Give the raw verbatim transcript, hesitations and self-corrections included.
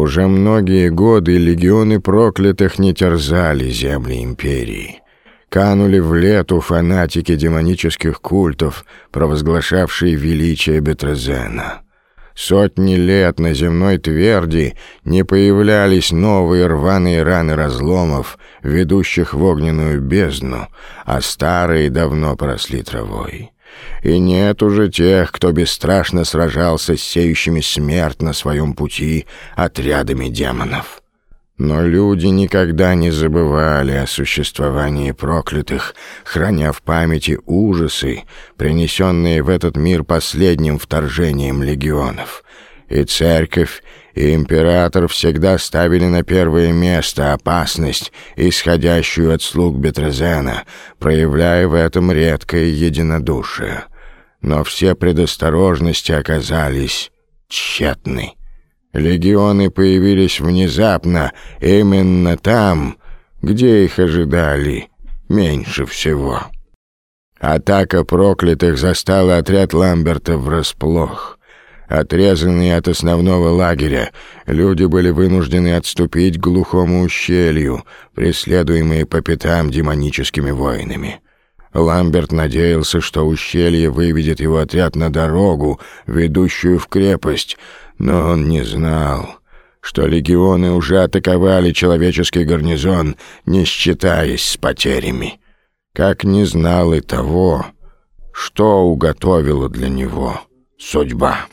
Уже многие годы легионы проклятых не терзали земли империи. Канули в лету фанатики демонических культов, провозглашавшие величие Бетрезена. Сотни лет на земной тверди не появлялись новые рваные раны разломов, ведущих в огненную бездну, а старые давно поросли травой. И нет уже тех, кто бесстрашно сражался с сеющими смерть на своем пути отрядами демонов. Но люди никогда не забывали о существовании проклятых, храня в памяти ужасы, принесенные в этот мир последним вторжением легионов. И церковь, и император всегда ставили на первое место опасность, исходящую от слуг Бетрезена, проявляя в этом редкое единодушие. Но все предосторожности оказались тщетны. Легионы появились внезапно, именно там, где их ожидали меньше всего. Атака проклятых застала отряд Ламберта врасплох. Отрезанные от основного лагеря, люди были вынуждены отступить к глухому ущелью, преследуемые по пятам демоническими воинами. Ламберт надеялся, что ущелье выведет его отряд на дорогу, ведущую в крепость, но он не знал, что легионы уже атаковали человеческий гарнизон, не считаясь с потерями. Как не знал и того, что уготовила для него судьба.